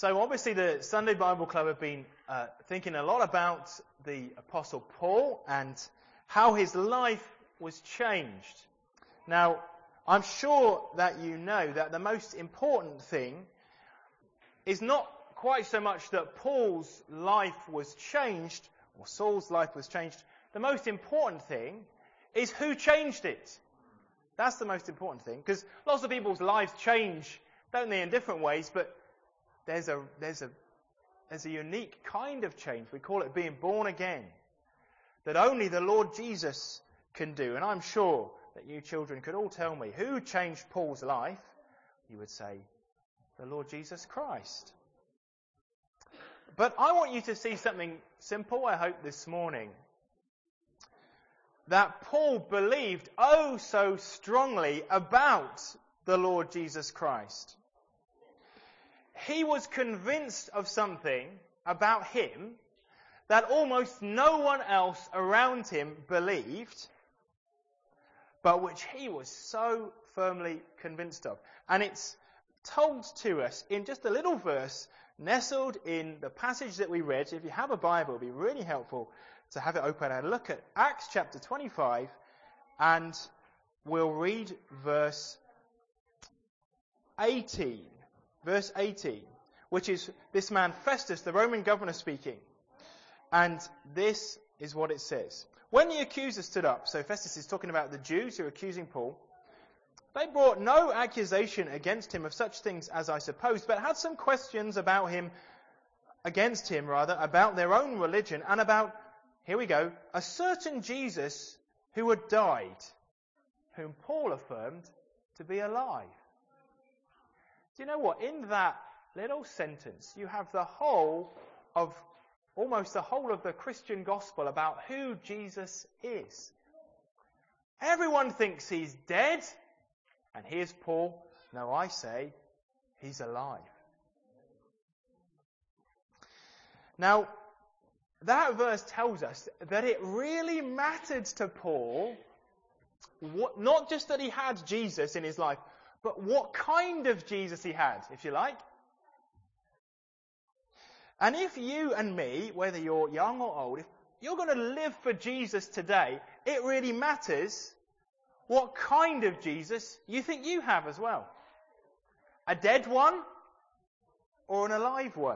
So obviously the Sunday Bible Club have been thinking a lot about the Apostle Paul and how his life was changed. Now, I'm sure that you know that the most important thing is not quite so much that Paul's life was changed, or Saul's life was changed. The most important thing is who changed it. That's the most important thing, because lots of people's lives change, don't they, in different ways, but there's a unique kind of change. We call it being born again, that only the Lord Jesus can do. And I'm sure that you children could all tell me who changed Paul's life. You would say, the Lord Jesus Christ. But I want you to see something simple, I hope, this morning. That Paul believed oh so strongly about the Lord Jesus Christ. He was convinced of something about him that almost no one else around him believed, but which he was so firmly convinced of. And it's told to us in just a little verse nestled in the passage that we read. If you have a Bible, it would be really helpful to have it open and look at Acts chapter 25, and we'll read verse 18. Verse 18, which is this man Festus, the Roman governor, speaking. And this is what it says. When the accusers stood up, so Festus is talking about the Jews who are accusing Paul, they brought no accusation against him of such things as I supposed, but had some questions about their own religion, and about, here we go, a certain Jesus who had died, whom Paul affirmed to be alive. Do you know what? In that little sentence, you have almost the whole of the Christian gospel about who Jesus is. Everyone thinks he's dead, and here's Paul. No, I say he's alive. Now, that verse tells us that it really mattered to Paul, not just that he had Jesus in his life, but what kind of Jesus he had, if you like. And if you and me, whether you're young or old, if you're going to live for Jesus today, it really matters what kind of Jesus you think you have as well. A dead one or an alive one?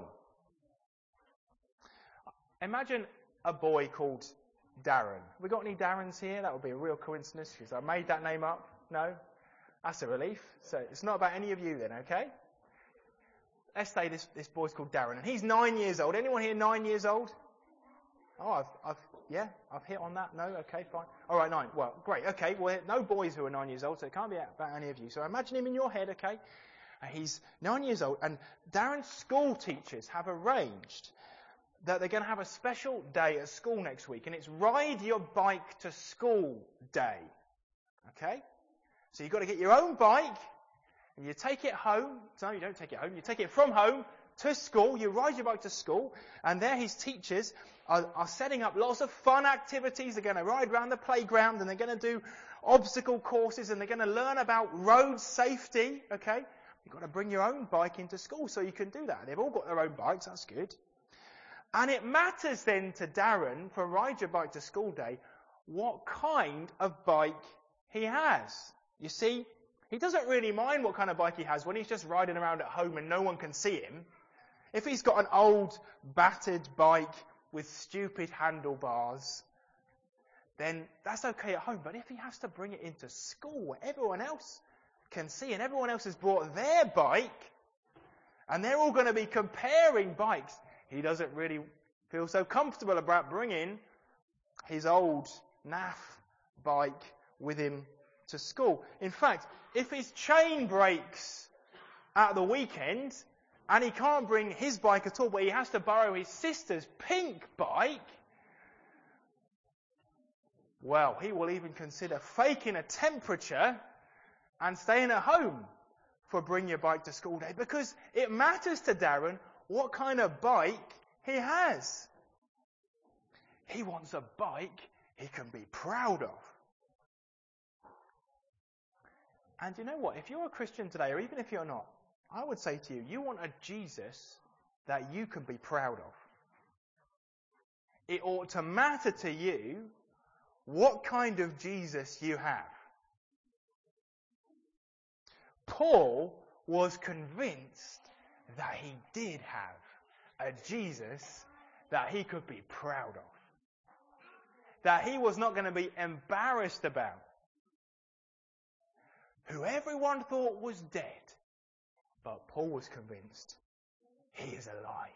Imagine a boy called Darren. Have we got any Darrens here? That would be a real coincidence because I made that name up. No? That's a relief. So it's not about any of you then, okay? Let's say this boy's called Darren, and he's 9 years old. Anyone here 9 years old? Oh, I've hit on that. No? Okay, fine. All right, 9. Well, great. Okay, well, no boys who are 9 years old, so it can't be about any of you. So imagine him in your head, okay? And he's 9 years old, and Darren's school teachers have arranged that they're going to have a special day at school next week, and it's Ride Your Bike to School Day. Okay? So you've got to get your own bike, and you take it home. No, you don't take it home. You take it from home to school. You ride your bike to school, and there his teachers are setting up lots of fun activities. They're going to ride around the playground, and they're going to do obstacle courses, and they're going to learn about road safety. Okay? You've got to bring your own bike into school so you can do that. They've all got their own bikes. That's good. And it matters then to Darren, for Ride Your Bike to School Day, what kind of bike he has. You see, he doesn't really mind what kind of bike he has when he's just riding around at home and no one can see him. If he's got an old, battered bike with stupid handlebars, then that's okay at home. But if he has to bring it into school where everyone else can see and everyone else has brought their bike, and they're all going to be comparing bikes, he doesn't really feel so comfortable about bringing his old naff bike with him to school. In fact, if his chain breaks at the weekend and he can't bring his bike at all, but he has to borrow his sister's pink bike, well, he will even consider faking a temperature and staying at home for Bring Your Bike to School Day, because it matters to Darren what kind of bike he has. He wants a bike he can be proud of. And you know what? If you're a Christian today, or even if you're not, I would say to you, you want a Jesus that you can be proud of. It ought to matter to you what kind of Jesus you have. Paul was convinced that he did have a Jesus that he could be proud of. That he was not going to be embarrassed about. Who everyone thought was dead. But Paul was convinced he is alive.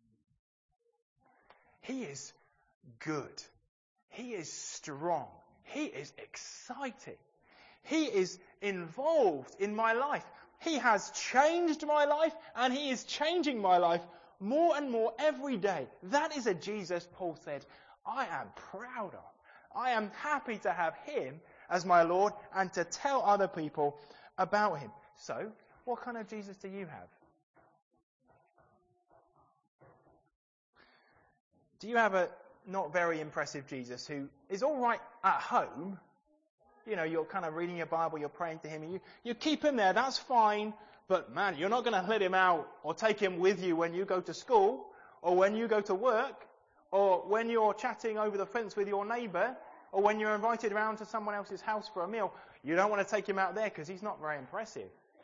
He is good. He is strong. He is exciting. He is involved in my life. He has changed my life, and he is changing my life more and more every day. That is a Jesus, Paul said, I am proud of. I am happy to have him as my Lord and to tell other people about him. So, what kind of Jesus do you have? Do you have a not very impressive Jesus who is all right at home? You know, you're kind of reading your Bible, you're praying to him, and you keep him there, that's fine. But man, you're not going to let him out or take him with you when you go to school or when you go to work or when you're chatting over the fence with your neighbour or when you're invited around to someone else's house for a meal. You don't want to take him out there because he's not very impressive.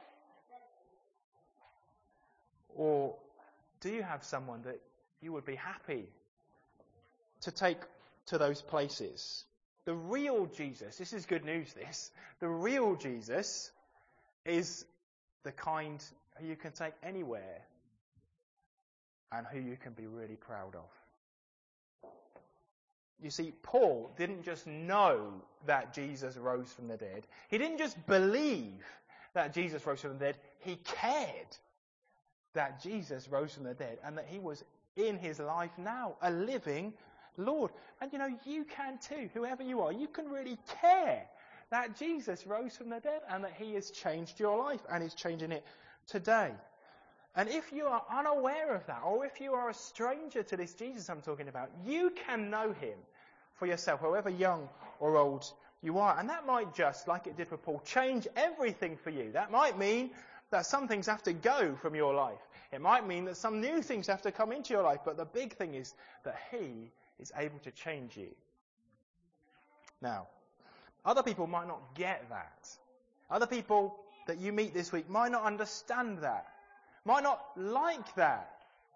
Or do you have someone that you would be happy to take to those places? The real Jesus, this is good news this, the real Jesus is the kind who you can take anywhere and who you can be really proud of. You see, Paul didn't just know that Jesus rose from the dead. He didn't just believe that Jesus rose from the dead. He cared that Jesus rose from the dead and that he was in his life now, a living Lord. And you know, you can too, whoever you are. You can really care that Jesus rose from the dead and that he has changed your life and is changing it today. And if you are unaware of that, or if you are a stranger to this Jesus I'm talking about, you can know him for yourself, however young or old you are. And that might just, like it did for Paul, change everything for you. That might mean that some things have to go from your life. It might mean that some new things have to come into your life. But the big thing is that he is able to change you. Now, other people might not get that. Other people that you meet this week might not understand that. Might not like that.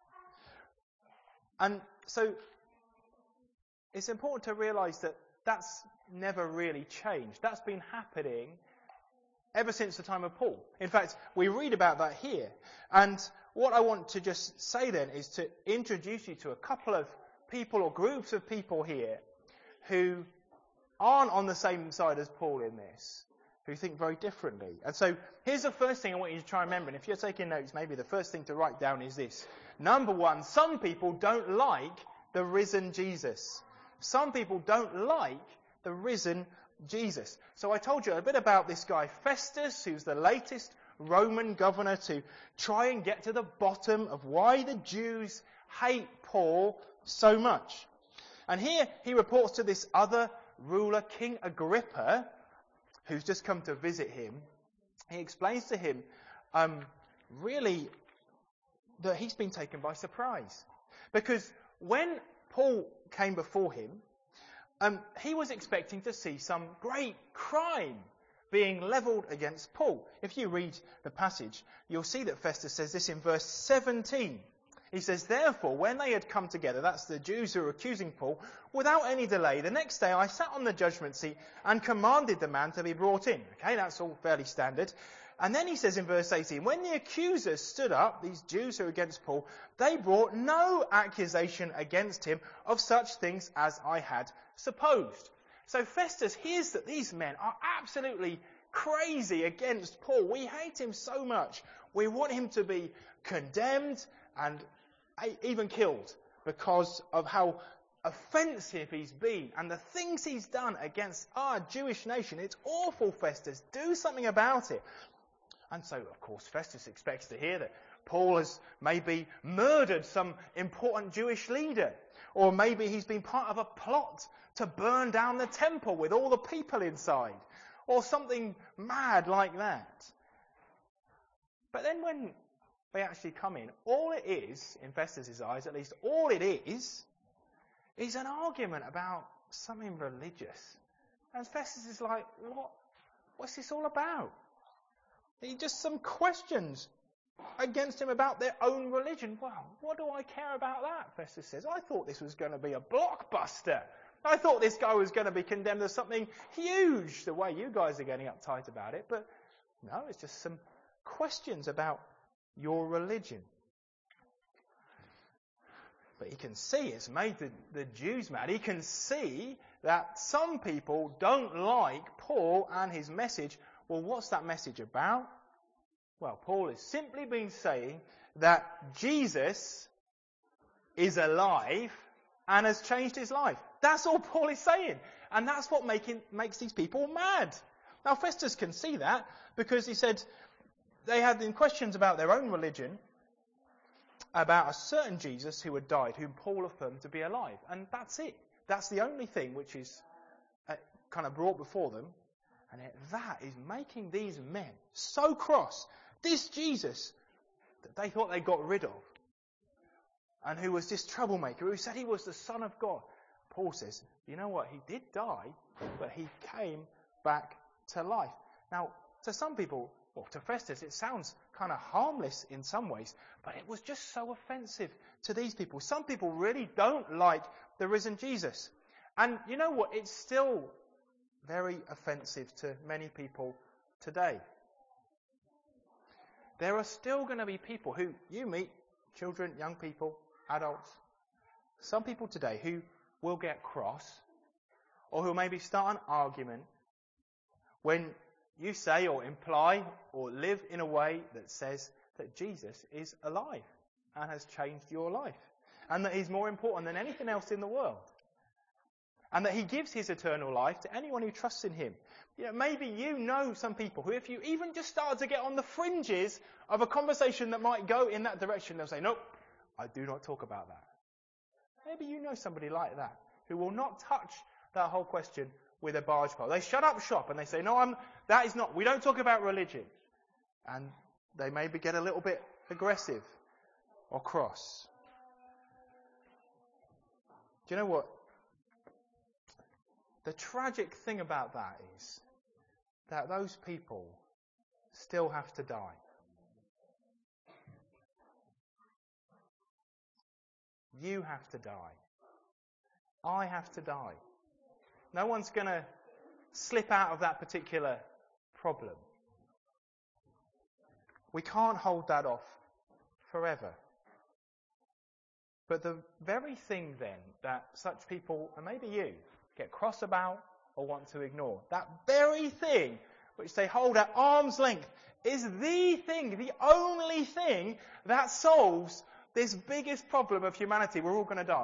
And so it's important to realise that that's never really changed. That's been happening ever since the time of Paul. In fact, we read about that here. And what I want to just say then is to introduce you to a couple of people or groups of people here who aren't on the same side as Paul in this, who think very differently. And so here's the first thing I want you to try and remember. And if you're taking notes, maybe the first thing to write down is this. Number one, some people don't like the risen Jesus. Some people don't like the risen Jesus. So I told you a bit about this guy Festus, who's the latest Roman governor to try and get to the bottom of why the Jews hate Paul so much. And here he reports to this other ruler, King Agrippa, who's just come to visit him. He explains to him, really, that he's been taken by surprise. Because when Paul came before him, he was expecting to see some great crime being levelled against Paul. If you read the passage, you'll see that Festus says this in verse 17. He says, therefore, when they had come together, that's the Jews who were accusing Paul, without any delay, the next day I sat on the judgment seat and commanded the man to be brought in. Okay, that's all fairly standard. And then he says in verse 18, when the accusers stood up, these Jews who were against Paul, they brought no accusation against him of such things as I had supposed. So Festus hears that these men are absolutely crazy against Paul. We hate him so much. We want him to be condemned and even killed because of how offensive he's been and the things he's done against our Jewish nation. It's awful, Festus. Do something about it. And so, of course, Festus expects to hear that Paul has maybe murdered some important Jewish leader, or maybe he's been part of a plot to burn down the temple with all the people inside, or something mad like that. But then when they actually come in. All it is, in Festus' eyes at least, all it is an argument about something religious. And Festus is like, what's this all about? Just some questions against him about their own religion. Well, what do I care about that? Festus says. I thought this was going to be a blockbuster. I thought this guy was going to be condemned as something huge, the way you guys are getting uptight about it. But no, it's just some questions about your religion. But he can see it's made the Jews mad. He can see that some people don't like Paul and his message. Well, what's that message about? Well, Paul has simply been saying that Jesus is alive and has changed his life. That's all Paul is saying. And that's what makes these people mad. Now, Festus can see that because he said they had questions about their own religion, about a certain Jesus who had died, whom Paul affirmed to be alive. And that's it. That's the only thing which is kind of brought before them. And that is making these men so cross. This Jesus that they thought they got rid of, and who was this troublemaker, who said he was the Son of God. Paul says, you know what? He did die, but he came back to life. Now, to some people, well, to Festus, it sounds kind of harmless in some ways, but it was just so offensive to these people. Some people really don't like the risen Jesus. And you know what? It's still very offensive to many people today. There are still going to be people who you meet, children, young people, adults, some people today who will get cross or who maybe start an argument when you say or imply or live in a way that says that Jesus is alive and has changed your life and that he's more important than anything else in the world and that he gives his eternal life to anyone who trusts in him. You know, maybe you know some people who, if you even just start to get on the fringes of a conversation that might go in that direction, they'll say, nope, I do not talk about that. Maybe you know somebody like that who will not touch that whole question with a barge pole. They shut up shop and they say, no, we don't talk about religion. And they maybe get a little bit aggressive or cross. Do you know what? The tragic thing about that is that those people still have to die. You have to die. I have to die. No one's going to slip out of that particular problem. We can't hold that off forever. But the very thing then that such people, and maybe you, get cross about or want to ignore, that very thing which they hold at arm's length is the thing, the only thing that solves this biggest problem of humanity. We're all going to die.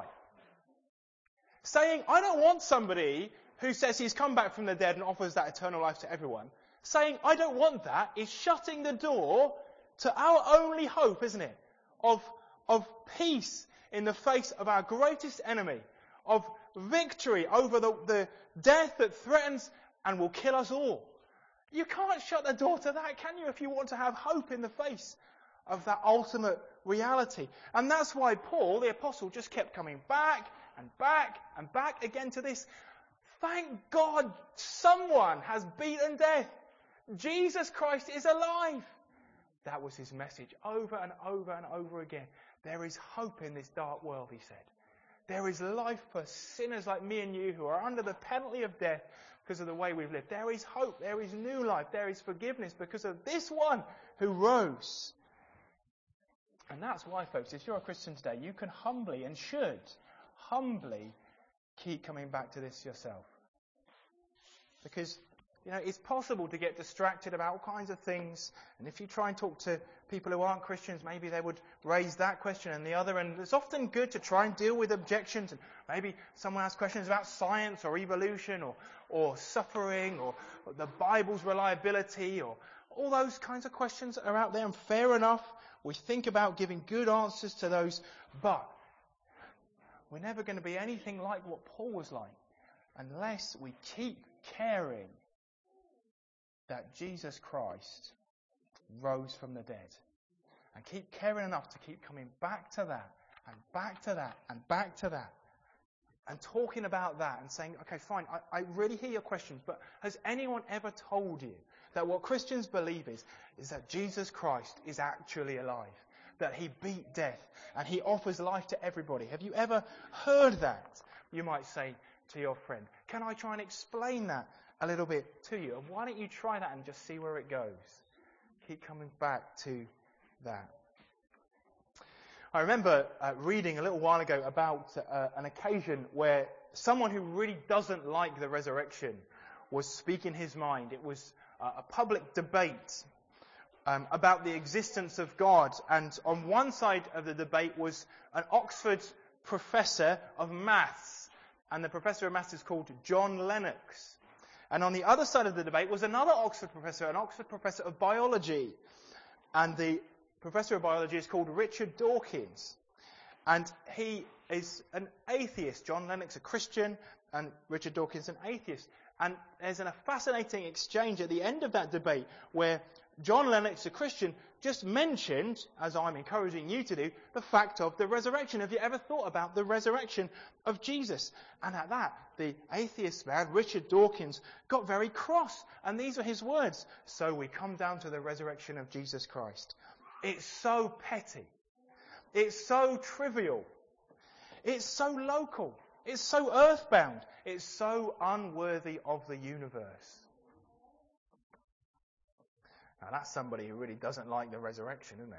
Saying, I don't want somebody who says he's come back from the dead and offers that eternal life to everyone. Saying, I don't want that is shutting the door to our only hope, isn't it? Of peace in the face of our greatest enemy. Of victory over the death that threatens and will kill us all. You can't shut the door to that, can you, if you want to have hope in the face of that ultimate reality? And that's why Paul, the apostle, just kept coming back and back and back again to this. Thank God someone has beaten death. Jesus Christ is alive. That was his message over and over and over again. There is hope in this dark world, he said. There is life for sinners like me and you who are under the penalty of death because of the way we've lived. There is hope. There is new life. There is forgiveness because of this one who rose. And that's why, folks, if you're a Christian today, you can humbly and should humbly keep coming back to this yourself. Because, you know, it's possible to get distracted about all kinds of things. And if you try and talk to people who aren't Christians, maybe they would raise that question and the other. And it's often good to try and deal with objections. And maybe someone has questions about science or evolution or suffering or the Bible's reliability or all those kinds of questions are out there. And fair enough, we think about giving good answers to those. But we're never going to be anything like what Paul was like unless we keep caring that Jesus Christ rose from the dead. And keep caring enough to keep coming back to that, and back to that, and back to that. And talking about that and saying, okay, fine, I really hear your questions, but has anyone ever told you that what Christians believe is that Jesus Christ is actually alive? That he beat death and he offers life to everybody. Have you ever heard that? You might say to your friend, can I try and explain that a little bit to you? And why don't you try that and just see where it goes? Keep coming back to that. I remember reading a little while ago about an occasion where someone who really doesn't like the resurrection was speaking his mind. It was a public debate about the existence of God. And on one side of the debate was an Oxford professor of maths. And the professor of maths is called John Lennox. And on the other side of the debate was another Oxford professor, an Oxford professor of biology. And the professor of biology is called Richard Dawkins. And he is an atheist. John Lennox, a Christian, and Richard Dawkins, an atheist. And there's a fascinating exchange at the end of that debate where John Lennox, a Christian, just mentioned, as I'm encouraging you to do, the fact of the resurrection. Have you ever thought about the resurrection of Jesus? And at that, the atheist man, Richard Dawkins, got very cross. And these are his words. So we come down to the resurrection of Jesus Christ. It's so petty. It's so trivial. It's so local. It's so earthbound. It's so unworthy of the universe. Now that's somebody who really doesn't like the resurrection, isn't it?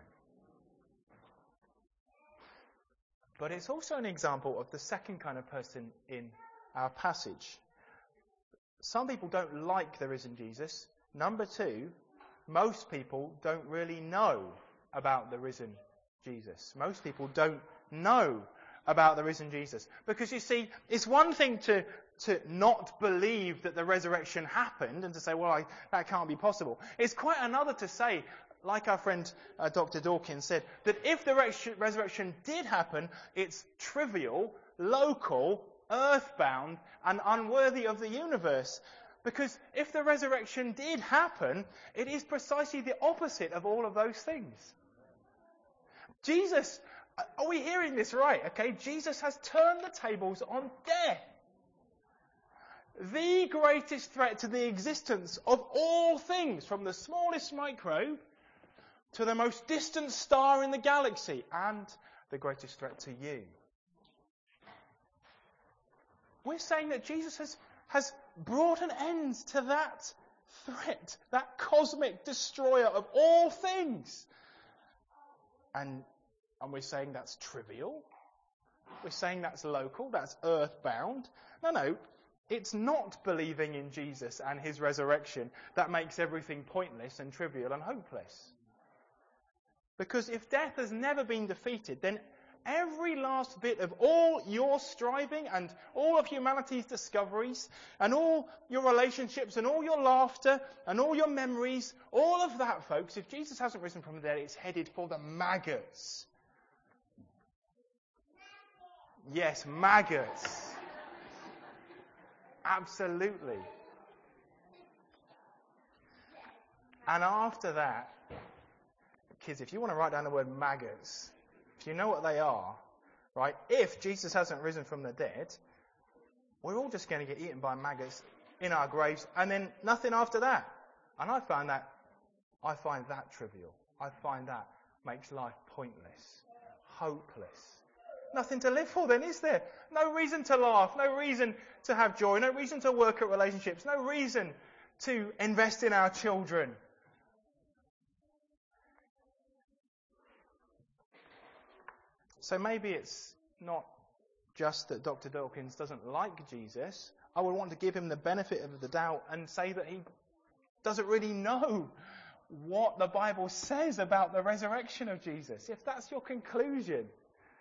But it's also an example of the second kind of person in our passage. Some people don't like the risen Jesus. Number two, most people don't really know about the risen Jesus. Most people don't know about the risen Jesus. Because you see, it's one thing to not believe that the resurrection happened and to say, well, that can't be possible. It's quite another to say, like our friend Dr. Dawkins said, that if the resurrection did happen, it's trivial, local, earthbound, and unworthy of the universe. Because if the resurrection did happen, it is precisely the opposite of all of those things. Jesus, are we hearing this right? Okay, Jesus has turned the tables on death. The greatest threat to the existence of all things, from the smallest microbe to the most distant star in the galaxy, and the greatest threat to you. We're saying that Jesus has brought an end to that threat, that cosmic destroyer of all things. And we're saying that's trivial. We're saying that's local, that's earthbound. No, it's not believing in Jesus and his resurrection that makes everything pointless and trivial and hopeless. Because if death has never been defeated, then every last bit of all your striving and all of humanity's discoveries and all your relationships and all your laughter and all your memories, all of that, folks, if Jesus hasn't risen from the dead, it's headed for the maggots. Yes, maggots. Absolutely. And after that, kids, if you want to write down the word maggots, if you know what they are, right, if Jesus hasn't risen from the dead, we're all just going to get eaten by maggots in our graves and then nothing after that. And I find that trivial. I find that makes life pointless, hopeless. Nothing to live for then, is there? No reason to laugh, no reason to have joy, no reason to work at relationships, no reason to invest in our children. So maybe it's not just that Dr. Dawkins doesn't like Jesus. I would want to give him the benefit of the doubt and say that he doesn't really know what the Bible says about the resurrection of Jesus. If that's your conclusion,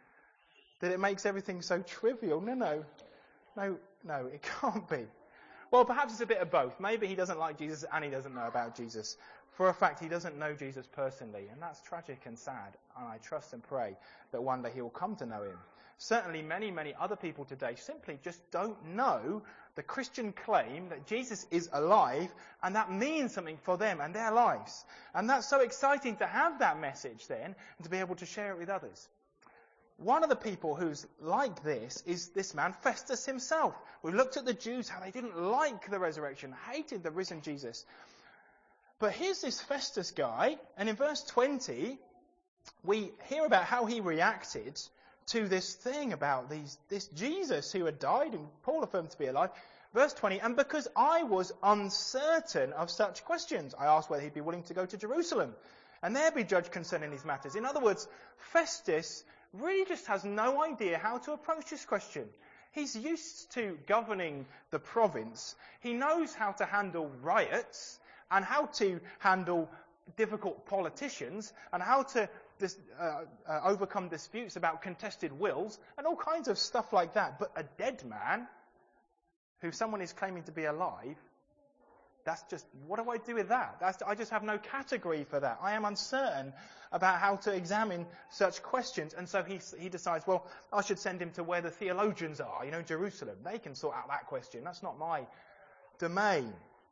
that it makes everything so trivial, no, it can't be. Well, perhaps it's a bit of both. Maybe he doesn't like Jesus and he doesn't know about Jesus. For a fact, he doesn't know Jesus personally, and that's tragic and sad. And I trust and pray that one day he will come to know him. Certainly many, many other people today simply just don't know the Christian claim that Jesus is alive, and that means something for them and their lives. And that's so exciting to have that message then, and to be able to share it with others. One of the people who's like this is this man, Festus himself. We looked at the Jews, how they didn't like the resurrection, hated the risen Jesus. But here's this Festus guy, and in verse 20, we hear about how he reacted to this thing about this Jesus who had died, and Paul affirmed to be alive. Verse 20, and because I was uncertain of such questions, I asked whether he'd be willing to go to Jerusalem, and there be judged concerning these matters. In other words, Festus really just has no idea how to approach this question. He's used to governing the province. He knows how to handle riots, and how to handle difficult politicians, and how to overcome disputes about contested wills, and all kinds of stuff like that. But a dead man, who someone is claiming to be alive, that's just, what do I do with that? I just have no category for that. I am uncertain about how to examine such questions. And so he decides, well, I should send him to where the theologians are, Jerusalem. They can sort out that question. That's not my domain.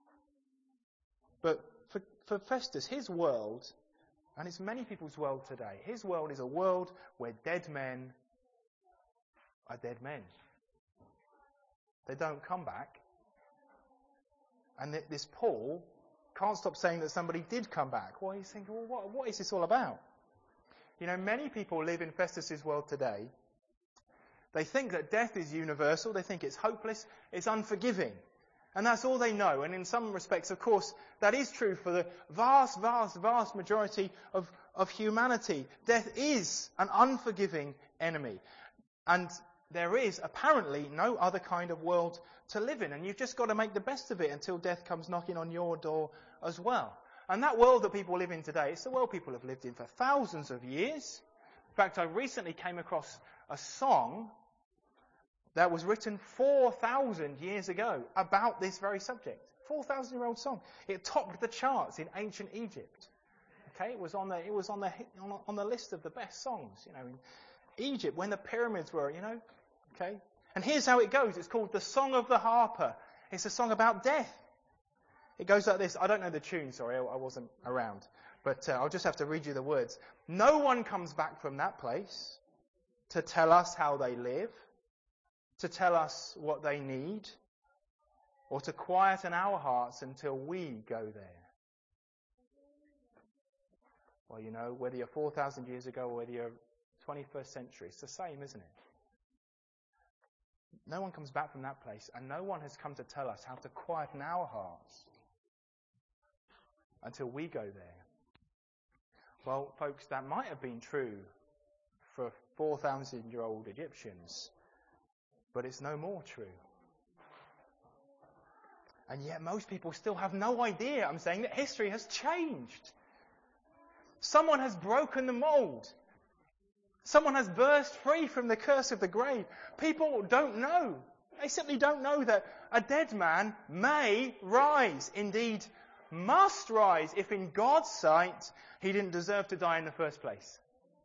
But for Festus, his world, and it's many people's world today, his world is a world where dead men are dead men. They don't come back. And this Paul can't stop saying that somebody did come back. Well, he's thinking, well, what is this all about? Many people live in Festus's world today. They think that death is universal. They think it's hopeless. It's unforgiving. And that's all they know. And in some respects, of course, that is true for the vast, vast, vast majority of humanity. Death is an unforgiving enemy. And there is apparently no other kind of world to live in. And you've just got to make the best of it until death comes knocking on your door as well. And that world that people live in today, it's the world people have lived in for thousands of years. In fact, I recently came across a song that was written 4,000 years ago about this very subject. 4,000-year-old song. It topped the charts in ancient Egypt. Okay, it was on the list of the best songs, in Egypt when the pyramids were, Okay, and here's how it goes. It's called the Song of the Harper. It's a song about death. It goes like this. I don't know the tune. Sorry, I wasn't around, but I'll just have to read you the words. No one comes back from that place to tell us how they live, to tell us what they need, or to quieten our hearts until we go there. Well, whether you're 4,000 years ago or whether you're 21st century, it's the same, isn't it? No one comes back from that place, and no one has come to tell us how to quieten our hearts until we go there. Well, folks, that might have been true for 4,000-year-old Egyptians, but it's no more true. And yet most people still have no idea, I'm saying, that history has changed. Someone has broken the mold. Someone has burst free from the curse of the grave. People don't know. They simply don't know that a dead man may rise, indeed must rise, if in God's sight he didn't deserve to die in the first place.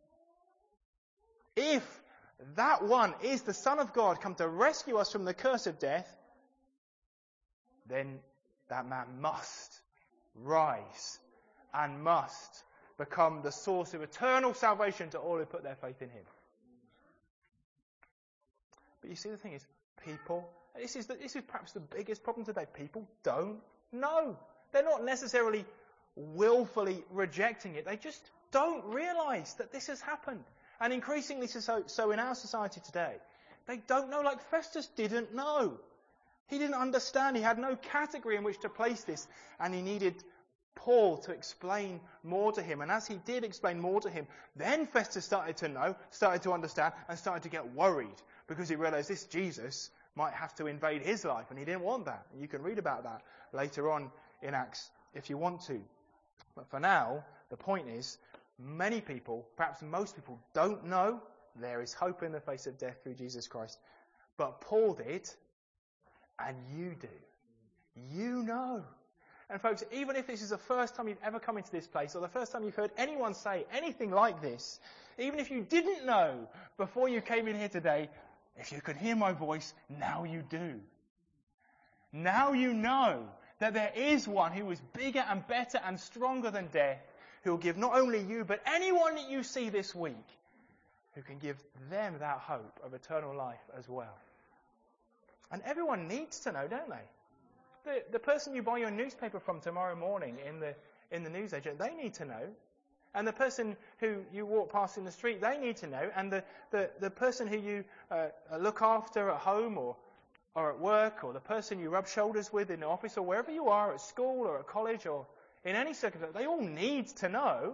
If that one is the Son of God, come to rescue us from the curse of death, then that man must rise and must become the source of eternal salvation to all who put their faith in him. But you see, the thing is, people, this is perhaps the biggest problem today, people don't know. They're not necessarily willfully rejecting it. They just don't realise that this has happened. And increasingly so in our society today. They don't know, like Festus didn't know. He didn't understand. He had no category in which to place this. And he needed Paul to explain more to him. And as he did explain more to him, then Festus started to know, started to understand, and started to get worried. Because he realised this Jesus might have to invade his life. And he didn't want that. And you can read about that later on in Acts if you want to. But for now, the point is, many people, perhaps most people, don't know there is hope in the face of death through Jesus Christ. But Paul did, and you do. You know. And folks, even if this is the first time you've ever come into this place, or the first time you've heard anyone say anything like this, even if you didn't know before you came in here today, if you could hear my voice, now you do. Now you know that there is one who is bigger and better and stronger than death, who will give not only you, but anyone that you see this week, who can give them that hope of eternal life as well. And everyone needs to know, don't they? The person you buy your newspaper from tomorrow morning in the newsagent, they need to know. And the person who you walk past in the street, they need to know. And the person who you look after at home or at work, or the person you rub shoulders with in the office, or wherever you are, at school or at college or in any circumstance, they all need to know.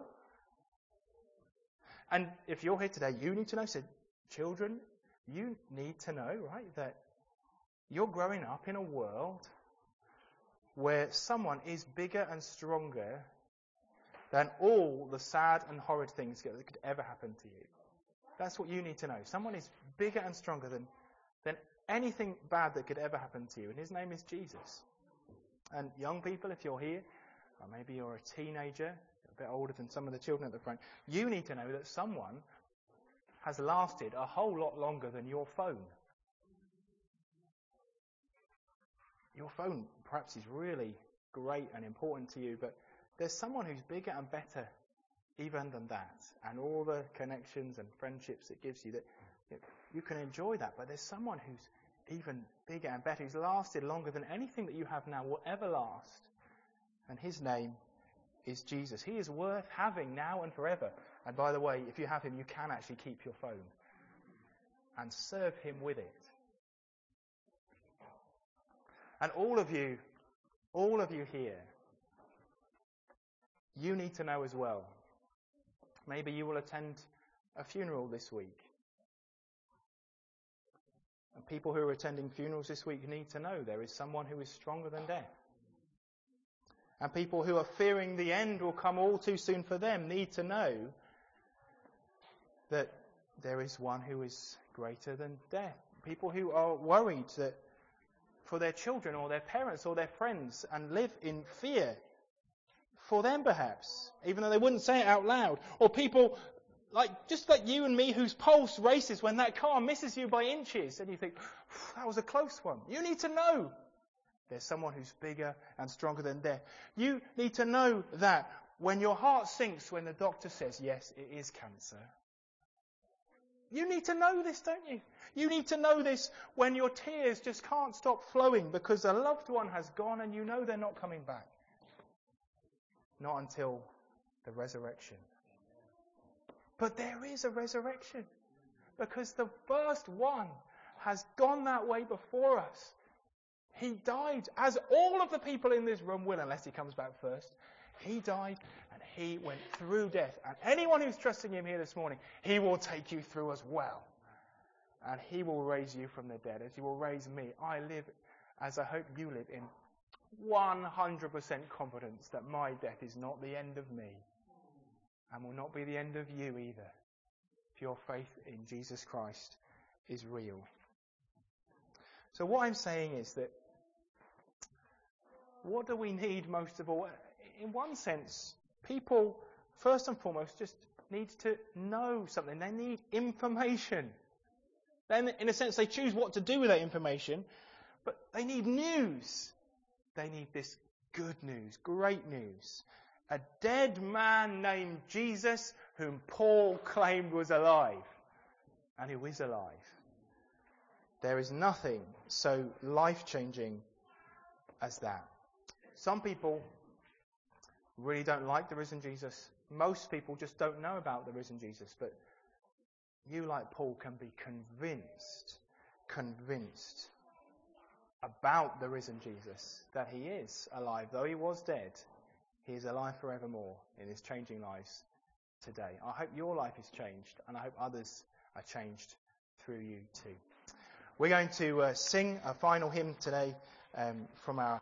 And if you're here today, you need to know. So children, you need to know, right, that you're growing up in a world where someone is bigger and stronger than all the sad and horrid things that could ever happen to you. That's what you need to know. Someone is bigger and stronger than anything bad that could ever happen to you. And his name is Jesus. And young people, if you're here, or maybe you're a teenager, a bit older than some of the children at the front, you need to know that someone has lasted a whole lot longer than your phone. Your phone perhaps is really great and important to you, but there's someone who's bigger and better even than that. And all the connections and friendships it gives you, that you can enjoy that. But there's someone who's even bigger and better, who's lasted longer than anything that you have now will ever last. And his name is Jesus. He is worth having now and forever. And by the way, if you have him, you can actually keep your phone and serve him with it. And all of you here, you need to know as well. Maybe you will attend a funeral this week. And people who are attending funerals this week need to know there is someone who is stronger than death. And people who are fearing the end will come all too soon for them need to know that there is one who is greater than death. People who are worried that for their children or their parents or their friends and live in fear for them perhaps, even though they wouldn't say it out loud. Or people just like you and me whose pulse races when that car misses you by inches and you think, that was a close one. You need to know there's someone who's bigger and stronger than death. You need to know that when your heart sinks when the doctor says, yes, it is cancer. You need to know this, don't you? You need to know this when your tears just can't stop flowing because a loved one has gone and you know they're not coming back. Not until the resurrection. But there is a resurrection because the first one has gone that way before us. He died, as all of the people in this room will, unless he comes back first. He died and he went through death. And anyone who's trusting him here this morning, he will take you through as well. And he will raise you from the dead, as he will raise me. I live, as I hope you live, in 100% confidence that my death is not the end of me and will not be the end of you either, if your faith in Jesus Christ is real. So what I'm saying is that what do we need most of all? In one sense, people, first and foremost, just need to know something. They need information. Then, in a sense, they choose what to do with that information, but they need news. They need this good news, great news. A dead man named Jesus, whom Paul claimed was alive, and who is alive. There is nothing so life-changing as that. Some people really don't like the risen Jesus. Most people just don't know about the risen Jesus. But you, like Paul, can be convinced about the risen Jesus, that he is alive. Though he was dead, he is alive forevermore in his changing lives today. I hope your life is changed, and I hope others are changed through you too. We're going to sing a final hymn today from our